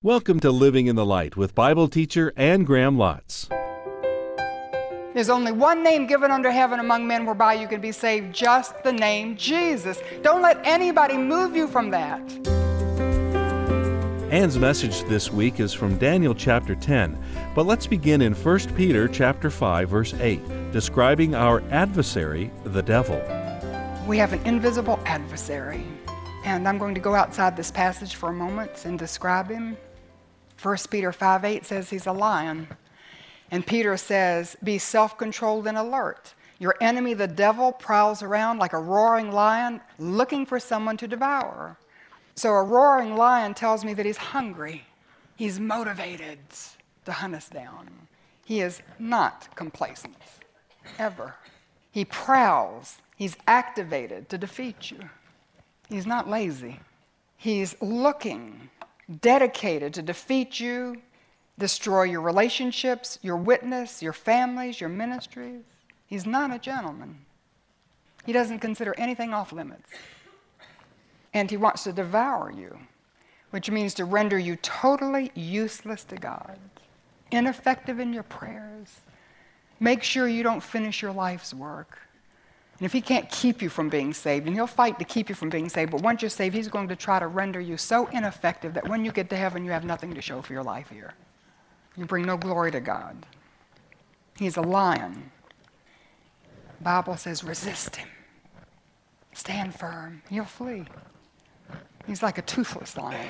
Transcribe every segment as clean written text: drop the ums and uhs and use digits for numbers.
Welcome to Living in the Light with Bible teacher Ann Graham Lotz. There's only one name given under heaven among men whereby you can be saved, just the name Jesus. Don't let anybody move you from that. Ann's message this week is from Daniel chapter 10, but let's begin in 1 Peter chapter 5, verse 8, describing our adversary, the devil. We have an invisible adversary, and I'm going to go outside this passage for a moment and describe him. 1 Peter 5:8 says he's a lion. And Peter says, be self-controlled and alert. Your enemy, the devil, prowls around like a roaring lion looking for someone to devour. So a roaring lion tells me that he's hungry. He's motivated to hunt us down. He is not complacent, ever. He prowls. He's activated to defeat you. He's not lazy. He's looking, dedicated to defeat you, destroy your relationships, your witness, your families, your ministries. He's not a gentleman. He doesn't consider anything off limits. And he wants to devour you, which means to render you totally useless to God, ineffective in your prayers. Make sure you don't finish your life's work. And if he can't keep you from being saved, and he'll fight to keep you from being saved, but once you're saved, he's going to try to render you so ineffective that when you get to heaven, you have nothing to show for your life here. You bring no glory to God. He's a lion. The Bible says, resist him. Stand firm. He'll flee. He's like a toothless lion,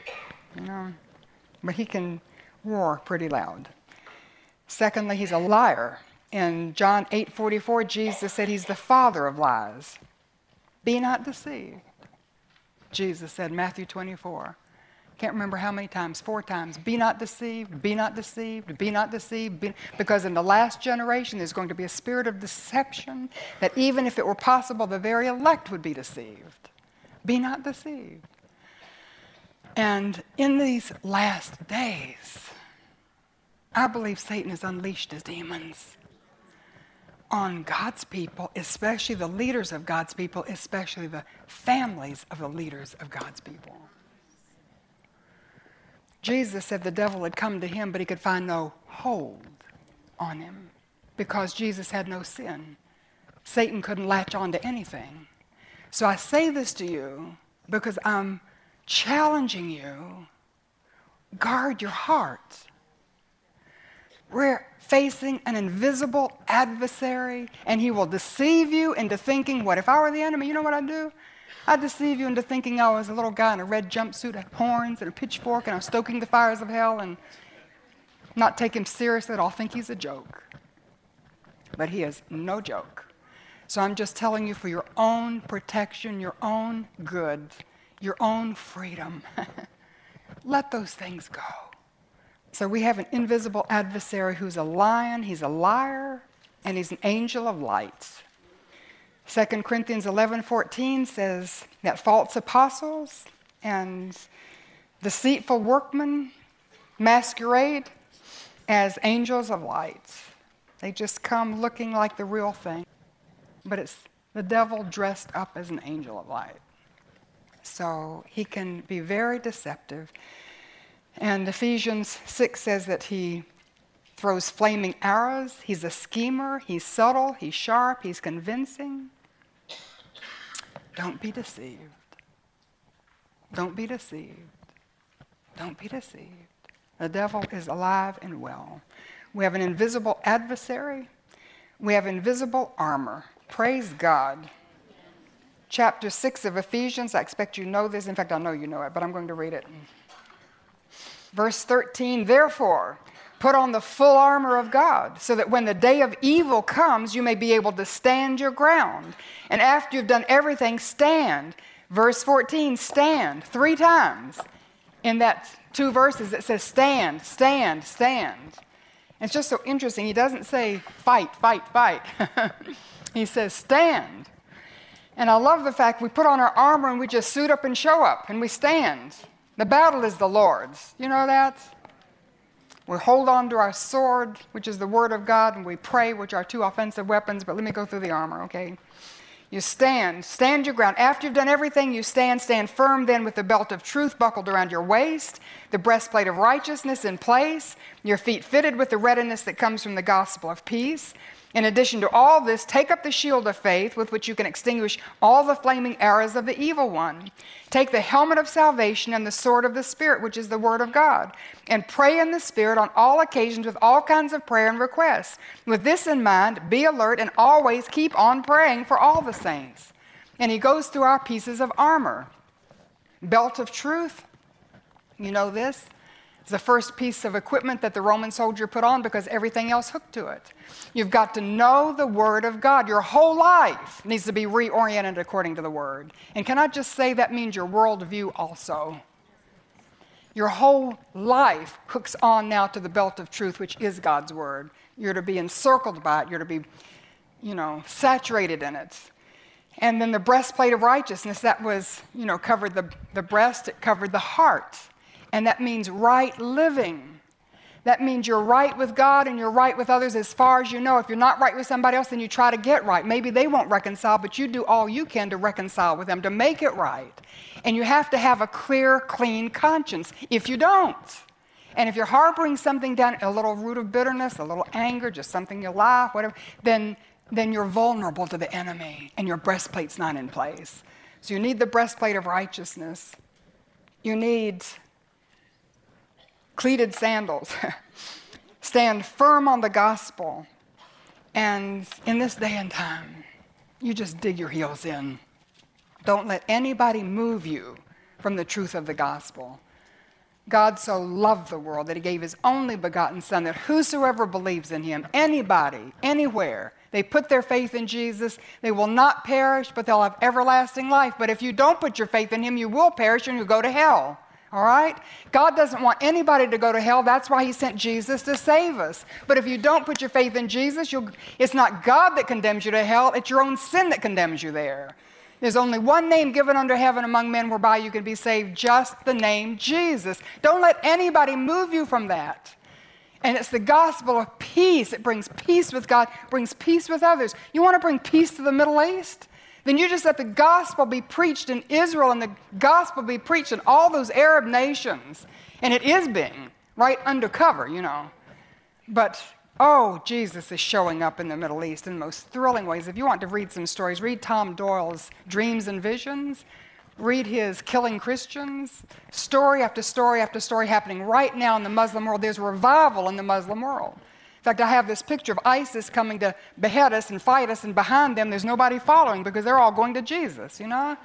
but he can roar pretty loud. Secondly, he's a liar. In John 8:44, Jesus said he's the father of lies. Be not deceived. Jesus said, Matthew 24. Can't remember how many times, 4 times. Be not deceived, be not deceived, be not deceived. Because in the last generation, there's going to be a spirit of deception that even if it were possible, the very elect would be deceived. Be not deceived. And in these last days, I believe Satan has unleashed his demons on God's people, especially the leaders of God's people, especially the families of the leaders of God's people. Jesus said the devil had come to him, but he could find no hold on him because Jesus had no sin. Satan couldn't latch on to anything. So I say this to you because I'm challenging you. Guard your heart. We're facing an invisible adversary, and he will deceive you into thinking, what if I were the enemy? You know what I'd do? I'd deceive you into thinking I was a little guy in a red jumpsuit, had horns and a pitchfork, and I was stoking the fires of hell, and not take him seriously at all, think he's a joke. But he is no joke. So I'm just telling you, for your own protection, your own good, your own freedom, let those things go. So we have an invisible adversary who's a lion, he's a liar, and he's an angel of light. 2 Corinthians 11:14 says that false apostles and deceitful workmen masquerade as angels of light. They just come looking like the real thing, but it's the devil dressed up as an angel of light. So he can be very deceptive. And Ephesians 6 says that he throws flaming arrows. He's a schemer. He's subtle. He's sharp. He's convincing. Don't be deceived. Don't be deceived. Don't be deceived. The devil is alive and well. We have an invisible adversary. We have invisible armor. Praise God. Chapter 6 of Ephesians, I expect you know this. In fact, I know you know it, but I'm going to read it. Verse 13, therefore, put on the full armor of God, so that when the day of evil comes, you may be able to stand your ground. And after you've done everything, stand. Verse 14, stand 3 times. In that 2 verses, it says stand, stand, stand. And it's just so interesting. He doesn't say fight, fight, fight. He says stand. And I love the fact we put on our armor and we just suit up and show up and we stand. The battle is the Lord's. You know that? We hold on to our sword, which is the Word of God, and we pray, which are 2 offensive weapons. But let me go through the armor, okay? You stand your ground. After you've done everything, you stand firm then with the belt of truth buckled around your waist, the breastplate of righteousness in place, your feet fitted with the readiness that comes from the gospel of peace. In addition to all this, take up the shield of faith with which you can extinguish all the flaming arrows of the evil one. Take the helmet of salvation and the sword of the Spirit, which is the word of God, and pray in the Spirit on all occasions with all kinds of prayer and requests. With this in mind, be alert and always keep on praying for all the saints. And he goes through our pieces of armor. Belt of truth, you know this? It's the first piece of equipment that the Roman soldier put on because everything else hooked to it. You've got to know the Word of God. Your whole life needs to be reoriented according to the Word. And can I just say that means your worldview also? Your whole life hooks on now to the belt of truth, which is God's Word. You're to be encircled by it. You're to be, saturated in it. And then the breastplate of righteousness, that was, covered the breast, it covered the heart. And that means right living. That means you're right with God and you're right with others as far as you know. If you're not right with somebody else, then you try to get right. Maybe they won't reconcile, but you do all you can to reconcile with them, to make it right. And you have to have a clear, clean conscience. If you don't, and if you're harboring something down, a little root of bitterness, a little anger, just something you laugh, whatever, then you're vulnerable to the enemy and your breastplate's not in place. So you need the breastplate of righteousness. You need cleated sandals. Stand firm on the gospel. And in this day and time, you just dig your heels in. Don't let anybody move you from the truth of the gospel. God so loved the world that he gave his only begotten Son, that whosoever believes in him, anybody, anywhere, they put their faith in Jesus, they will not perish, but they'll have everlasting life. But if you don't put your faith in him, you will perish and you'll go to hell. All right? God doesn't want anybody to go to hell. That's why he sent Jesus to save us. But if you don't put your faith in Jesus, it's not God that condemns you to hell. It's your own sin that condemns you there. There's only one name given under heaven among men whereby you can be saved, just the name Jesus. Don't let anybody move you from that. And it's the gospel of peace. It brings peace with God, brings peace with others. You want to bring peace to the Middle East? Then you just let the gospel be preached in Israel and the gospel be preached in all those Arab nations. And it is being, right undercover, But, Jesus is showing up in the Middle East in the most thrilling ways. If you want to read some stories, read Tom Doyle's Dreams and Visions. Read his Killing Christians. Story after story after story happening right now in the Muslim world. There's revival in the Muslim world. In fact, I have this picture of ISIS coming to behead us and fight us, and behind them there's nobody following because they're all going to Jesus,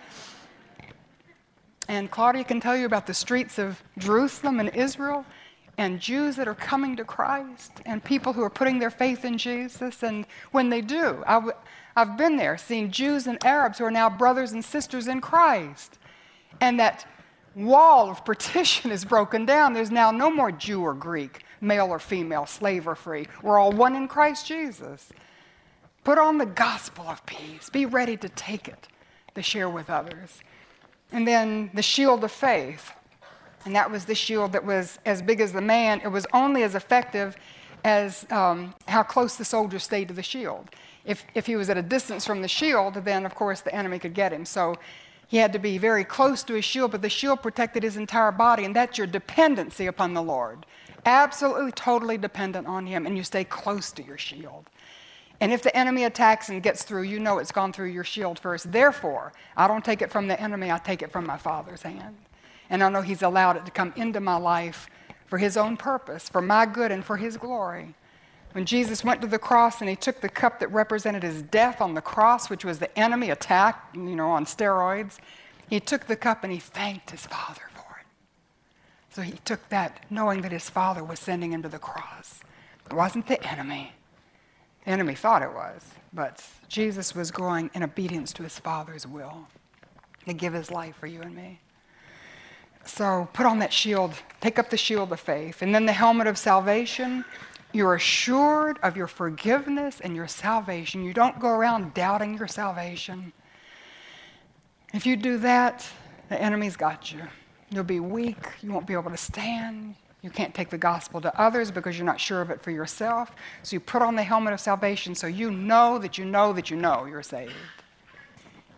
And Claudia can tell you about the streets of Jerusalem and Israel, and Jews that are coming to Christ, and people who are putting their faith in Jesus. And when they do, I've been there, seeing Jews and Arabs who are now brothers and sisters in Christ. And that wall of partition is broken down. There's now no more Jew or Greek, male or female, slave or free. We're all one in Christ Jesus. Put on the gospel of peace. Be ready to take it, to share with others. And then the shield of faith. And that was the shield that was as big as the man. It was only as effective as how close the soldier stayed to the shield. If he was at a distance from the shield, then of course the enemy could get him. So he had to be very close to his shield, but the shield protected his entire body, and that's your dependency upon the Lord. Absolutely, totally dependent on him, and you stay close to your shield. And if the enemy attacks and gets through, you know it's gone through your shield first. Therefore, I don't take it from the enemy, I take it from my Father's hand. And I know he's allowed it to come into my life for his own purpose, for my good and for his glory. When Jesus went to the cross and he took the cup that represented his death on the cross, which was the enemy attack, on steroids, he took the cup and he thanked his Father for it. So he took that knowing that his Father was sending him to the cross. It wasn't the enemy. The enemy thought it was, but Jesus was going in obedience to his Father's will to give his life for you and me. So put on that shield, take up the shield of faith, and then the helmet of salvation. You're assured of your forgiveness and your salvation. You don't go around doubting your salvation. If you do that, the enemy's got you. You'll be weak. You won't be able to stand. You can't take the gospel to others because you're not sure of it for yourself. So you put on the helmet of salvation so you know that you know that you know you're saved.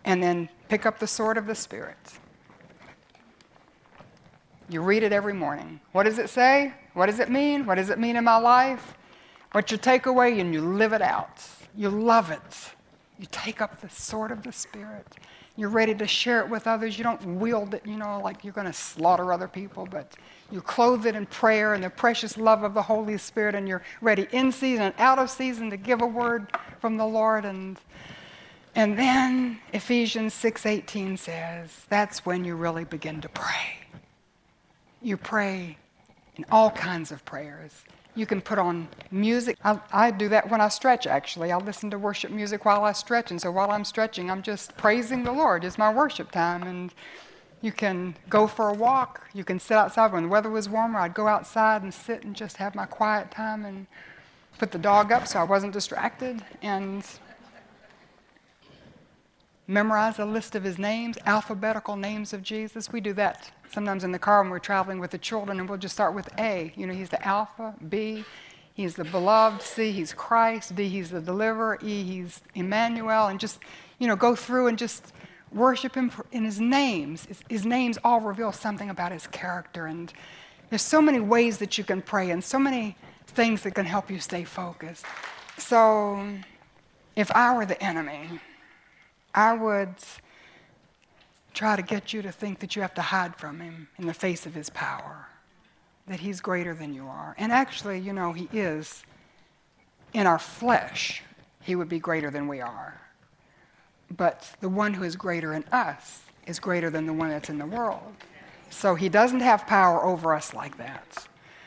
And then pick up the sword of the Spirit. You read it every morning. What does it say? What does it mean? What does it mean in my life? What's your takeaway? And you live it out. You love it. You take up the sword of the Spirit. You're ready to share it with others. You don't wield it, like you're going to slaughter other people, but you clothe it in prayer and the precious love of the Holy Spirit, and you're ready in season and out of season to give a word from the Lord. And then Ephesians 6:18 says, that's when you really begin to pray. You pray in all kinds of prayers. You can put on music. I do that when I stretch, actually. I'll listen to worship music while I stretch. And so while I'm stretching, I'm just praising the Lord. It's my worship time. And you can go for a walk. You can sit outside. When the weather was warmer, I'd go outside and sit and just have my quiet time and put the dog up so I wasn't distracted. And memorize a list of his names, alphabetical names of Jesus. We do that sometimes in the car when we're traveling with the children, and we'll just start with A. He's the Alpha. B, he's the beloved. C, he's Christ. D, he's the deliverer. E, he's Emmanuel. And just, go through and just worship him in his names. His names all reveal something about his character. And there's so many ways that you can pray and so many things that can help you stay focused. So if I were the enemy, I would try to get you to think that you have to hide from him in the face of his power, that he's greater than you are. And actually, he is. In our flesh, he would be greater than we are. But the one who is greater in us is greater than the one that's in the world. So he doesn't have power over us like that.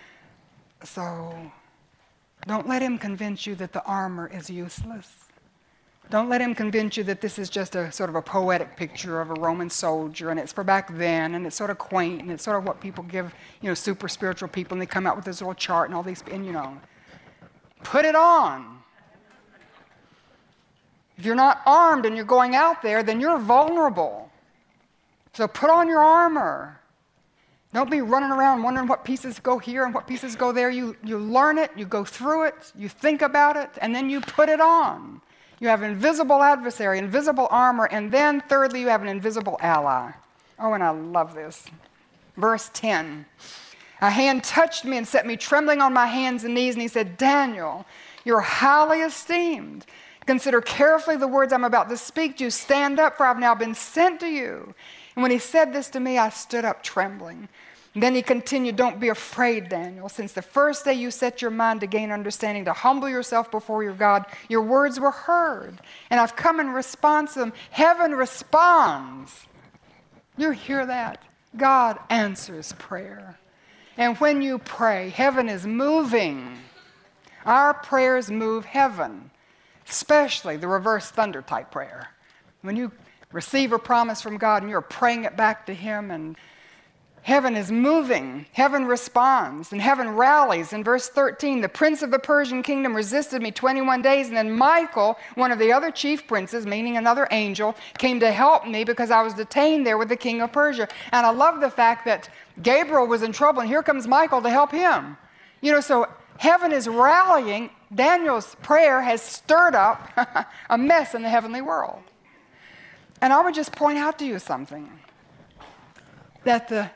So don't let him convince you that the armor is useless. Don't let him convince you that this is just a sort of a poetic picture of a Roman soldier, and it's for back then, and it's sort of quaint, and it's sort of what people give, super spiritual people, and they come out with this little chart and all these, and put it on. If you're not armed and you're going out there, then you're vulnerable. So put on your armor. Don't be running around wondering what pieces go here and what pieces go there. You learn it, you go through it, you think about it, and then you put it on. You have invisible adversary, invisible armor, and then thirdly, you have an invisible ally. Oh, and I love this. Verse 10. A hand touched me and set me trembling on my hands and knees, and he said, Daniel, you're highly esteemed. Consider carefully the words I'm about to speak to you. Stand up, for I've now been sent to you. And when he said this to me, I stood up trembling. And then he continued, don't be afraid, Daniel. Since the first day you set your mind to gain understanding, to humble yourself before your God, your words were heard. And I've come in response to them. Heaven responds. You hear that? God answers prayer. And when you pray, heaven is moving. Our prayers move heaven, especially the reverse thunder type prayer. When you receive a promise from God and you're praying it back to him, and heaven is moving. Heaven responds, and heaven rallies. In verse 13, the prince of the Persian kingdom resisted me 21 days, and then Michael, one of the other chief princes, meaning another angel, came to help me because I was detained there with the king of Persia. And I love the fact that Gabriel was in trouble, and here comes Michael to help him. So heaven is rallying. Daniel's prayer has stirred up a mess in the heavenly world. And I would just point out to you something. That the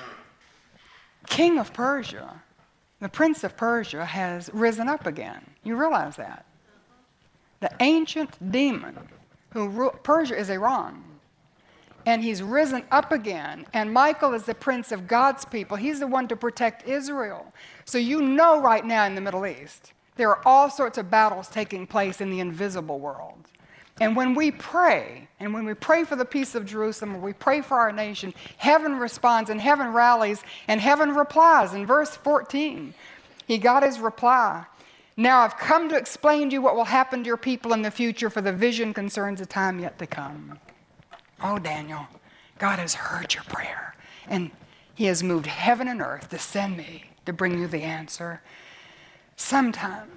king of Persia, the prince of Persia, has risen up again. You realize that? The ancient demon who ruled Persia is Iran. And he's risen up again. And Michael is the prince of God's people. He's the one to protect Israel. So right now in the Middle East, there are all sorts of battles taking place in the invisible world. And when we pray, and when we pray for the peace of Jerusalem, or we pray for our nation, heaven responds, and heaven rallies, and heaven replies. In verse 14, he got his reply. Now I've come to explain to you what will happen to your people in the future, for the vision concerns a time yet to come. Oh, Daniel, God has heard your prayer, and he has moved heaven and earth to send me to bring you the answer. Sometimes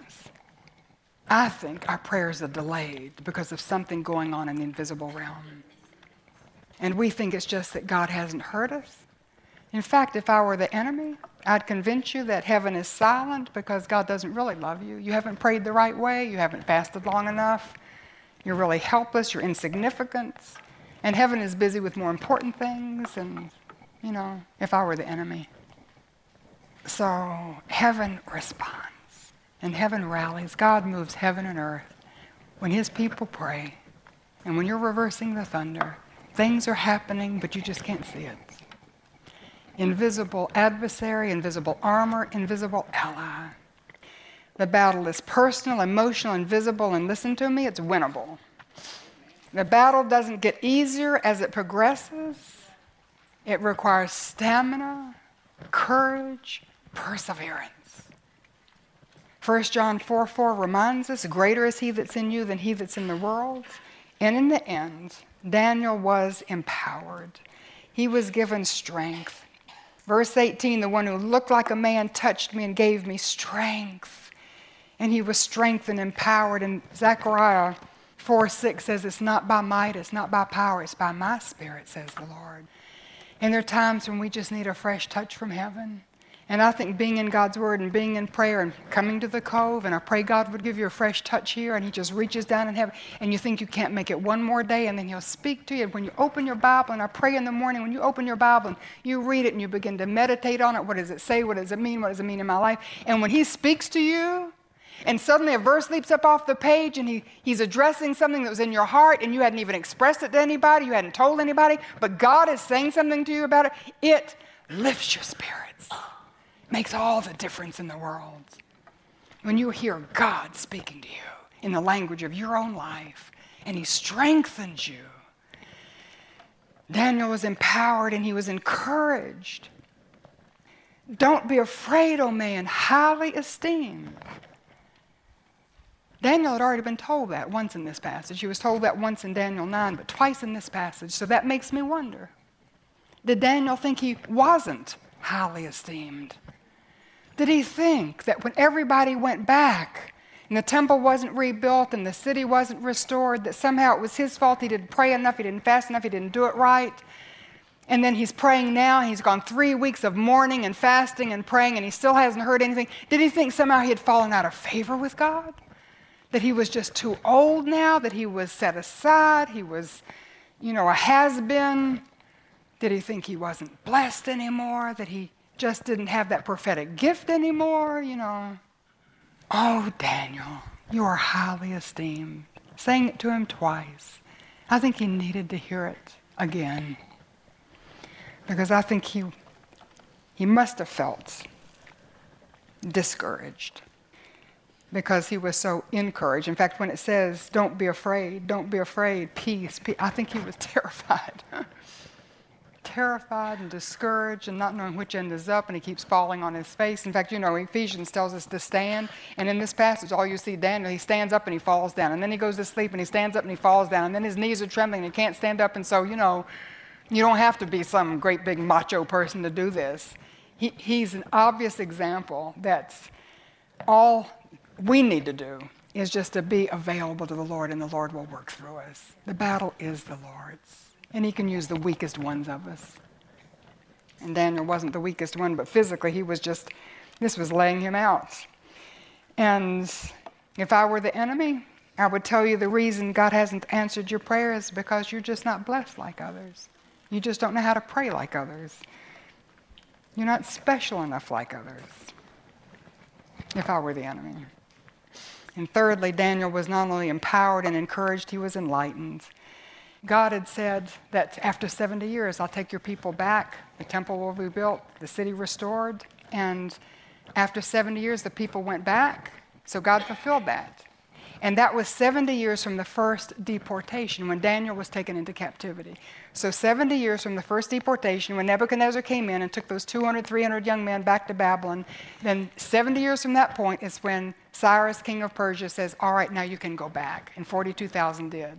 I think our prayers are delayed because of something going on in the invisible realm. And we think it's just that God hasn't heard us. In fact, if I were the enemy, I'd convince you that heaven is silent because God doesn't really love you. You haven't prayed the right way. You haven't fasted long enough. You're really helpless. You're insignificant. And heaven is busy with more important things, and, if I were the enemy. So heaven responds, and heaven rallies. God moves heaven and earth when his people pray. And when you're reversing the thunder, things are happening, but you just can't see it. Invisible adversary, invisible armor, invisible ally. The battle is personal, emotional, invisible, and listen to me, it's winnable. The battle doesn't get easier as it progresses. It requires stamina, courage, perseverance. 1 John 4:4 reminds us, greater is he that's in you than he that's in the world. And in the end, Daniel was empowered. He was given strength. Verse 18, the one who looked like a man touched me and gave me strength. And he was strengthened, empowered. And Zechariah 4:6 says, it's not by might, it's not by power, it's by my spirit, says the Lord. And there are times when we just need a fresh touch from heaven. And I think being in God's Word and being in prayer and coming to the Cove, and I pray God would give you a fresh touch here, and he just reaches down in heaven, and you think you can't make it one more day, and then he'll speak to you. And when you open your Bible, and I pray in the morning, when you open your Bible and you read it and you begin to meditate on it, what does it say, what does it mean, what does it mean in my life? And when he speaks to you, and suddenly a verse leaps up off the page, and he's addressing something that was in your heart, and you hadn't even expressed it to anybody, you hadn't told anybody, but God is saying something to you about it, it lifts your spirits. Makes all the difference in the world. When you hear God speaking to you in the language of your own life, and he strengthens you. Daniel was empowered and he was encouraged. Don't be afraid, O man, highly esteemed. Daniel had already been told that once in this passage. He was told that once in Daniel 9, but twice in this passage. So that makes me wonder. Did Daniel think he wasn't highly esteemed? Did he think that when everybody went back and the temple wasn't rebuilt and the city wasn't restored, that somehow it was his fault, he didn't pray enough, he didn't fast enough, he didn't do it right? And then he's praying now, and he's gone 3 weeks of mourning and fasting and praying, and he still hasn't heard anything. Did he think somehow he had fallen out of favor with God? That he was just too old now, that he was set aside, he was, a has-been? Did he think he wasn't blessed anymore, that he just didn't have that prophetic gift anymore, Oh, Daniel, you are highly esteemed. Saying it to him twice. I think he needed to hear it again. Because I think he must have felt discouraged. Because he was so encouraged. In fact, when it says, don't be afraid, peace, I think he was terrified. Terrified and discouraged and not knowing which end is up, and he keeps falling on his face. In fact, Ephesians tells us to stand, and in this passage, all you see Daniel, he stands up and he falls down, and then he goes to sleep and he stands up and he falls down, and then his knees are trembling and he can't stand up, and so, you don't have to be some great big macho person to do this. He's an obvious example that all we need to do is just to be available to the Lord, and the Lord will work through us. The battle is the Lord's. And he can use the weakest ones of us. And Daniel wasn't the weakest one, but physically this was laying him out. And if I were the enemy, I would tell you the reason God hasn't answered your prayer is because you're just not blessed like others. You just don't know how to pray like others. You're not special enough like others. If I were the enemy. And thirdly, Daniel was not only empowered and encouraged, he was enlightened. God had said that after 70 years, I'll take your people back, the temple will be built, the city restored, and after 70 years, the people went back, so God fulfilled that. And that was 70 years from the first deportation, when Daniel was taken into captivity. So 70 years from the first deportation, when Nebuchadnezzar came in and took those 200, 300 young men back to Babylon, then 70 years from that point is when Cyrus, king of Persia, says, all right, now you can go back, and 42,000 did.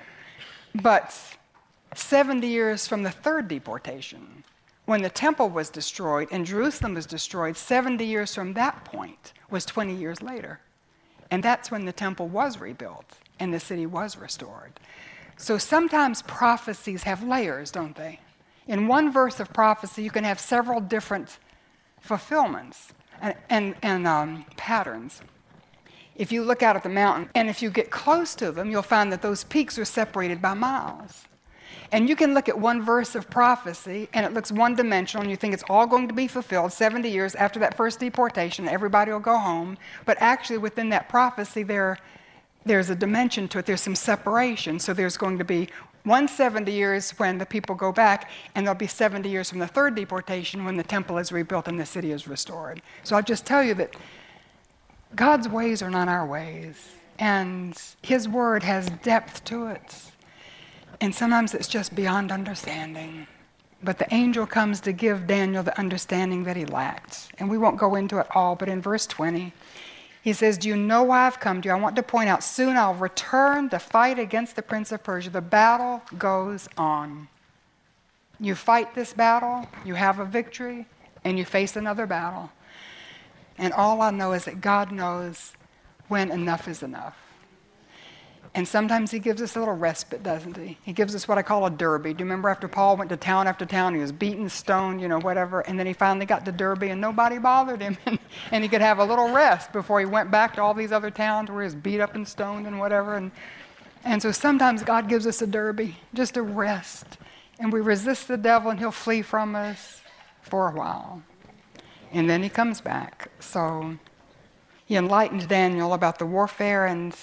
But 70 years from the third deportation, when the temple was destroyed and Jerusalem was destroyed, 70 years from that point was 20 years later. And that's when the temple was rebuilt and the city was restored. So sometimes prophecies have layers, don't they? In one verse of prophecy, you can have several different fulfillments and patterns. If you look out at the mountain, and if you get close to them, you'll find that those peaks are separated by miles. And you can look at one verse of prophecy, and it looks one-dimensional, and you think it's all going to be fulfilled 70 years after that first deportation. Everybody will go home. But actually, within that prophecy, there's a dimension to it. There's some separation. So there's going to be 170 years when the people go back, and there'll be 70 years from the third deportation when the temple is rebuilt and the city is restored. So I'll just tell you that God's ways are not our ways, and His word has depth to it. And sometimes it's just beyond understanding. But the angel comes to give Daniel the understanding that he lacked. And we won't go into it all, but in verse 20, he says, do you know why I've come to you? I want to point out, soon I'll return to fight against the prince of Persia. The battle goes on. You fight this battle, you have a victory, and you face another battle. And all I know is that God knows when enough is enough. And sometimes He gives us a little respite, doesn't He? He gives us what I call a derby. Do you remember after Paul went to town after town, he was beaten, stoned, whatever, and then he finally got to Derbe and nobody bothered him, and he could have a little rest before he went back to all these other towns where he was beat up and stoned and whatever. And so sometimes God gives us a derby, just a rest, and we resist the devil and he'll flee from us for a while. And then he comes back. So he enlightened Daniel about the warfare and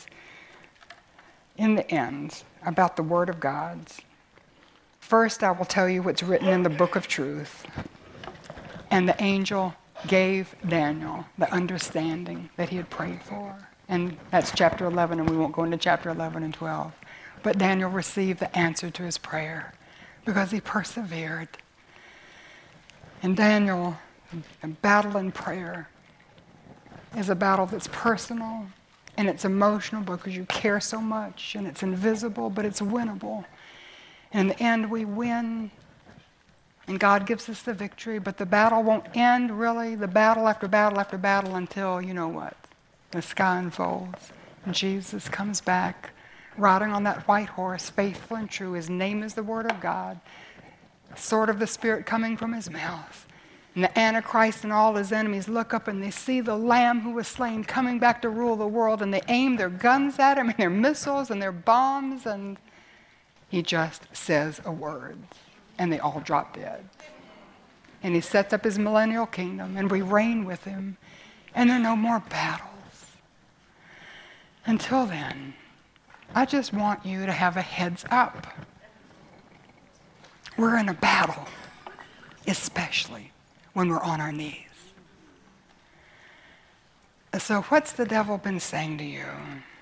in the end, about the Word of God. First, I will tell you what's written in the book of truth. And the angel gave Daniel the understanding that he had prayed for. And that's chapter 11, and we won't go into chapter 11 and 12. But Daniel received the answer to his prayer because he persevered. And Daniel, a battle in prayer is a battle that's personal, and it's emotional because you care so much, and it's invisible, but it's winnable. And in the end, we win, and God gives us the victory, but the battle won't end, really, the battle after battle after battle until, you know what, the sky unfolds, and Jesus comes back, riding on that white horse, faithful and true. His name is the Word of God, sword of the Spirit coming from His mouth. And the Antichrist and all his enemies look up and they see the Lamb who was slain coming back to rule the world, and they aim their guns at him and their missiles and their bombs, and he just says a word and they all drop dead. And he sets up his millennial kingdom and we reign with him, and there are no more battles. Until then, I just want you to have a heads up. We're in a battle, especially when we're on our knees. So what's the devil been saying to you?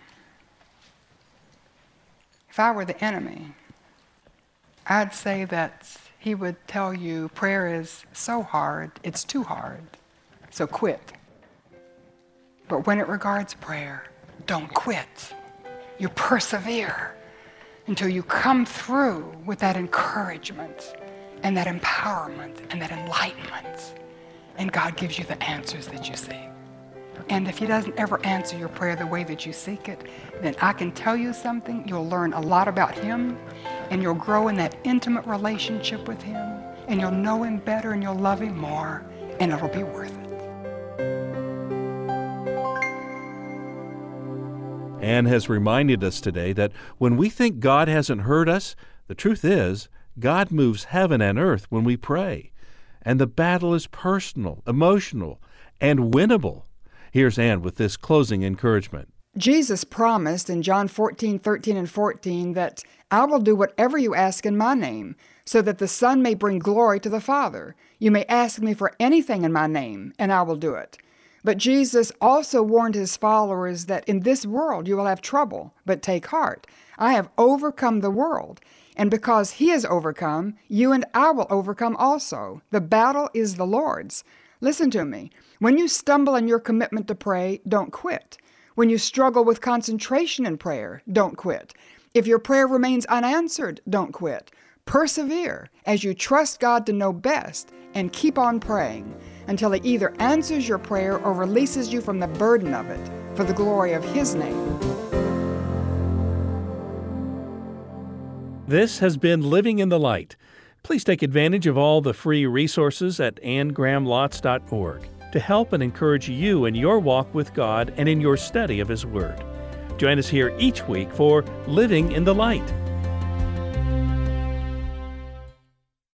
If I were the enemy, I'd say that he would tell you prayer is so hard, it's too hard, so quit. But when it regards prayer, don't quit. You persevere until you come through with that encouragement and that empowerment and that enlightenment, and God gives you the answers that you seek. And if He doesn't ever answer your prayer the way that you seek it, then I can tell you something, you'll learn a lot about Him, and you'll grow in that intimate relationship with Him, and you'll know Him better and you'll love Him more, and it'll be worth it. Anne has reminded us today that when we think God hasn't heard us, the truth is, God moves heaven and earth when we pray. And the battle is personal, emotional, and winnable. Here's Anne with this closing encouragement. Jesus promised in John 14:13 and 14 that I will do whatever you ask in my name, so that the Son may bring glory to the Father. You may ask me for anything in my name, and I will do it. But Jesus also warned His followers that in this world you will have trouble, but take heart. I have overcome the world. And because He has overcome, you and I will overcome also. The battle is the Lord's. Listen to me. When you stumble in your commitment to pray, don't quit. When you struggle with concentration in prayer, don't quit. If your prayer remains unanswered, don't quit. Persevere as you trust God to know best, and keep on praying until He either answers your prayer or releases you from the burden of it for the glory of His name. This has been Living in the Light. Please take advantage of all the free resources at annegrahamlotz.org to help and encourage you in your walk with God and in your study of His Word. Join us here each week for Living in the Light.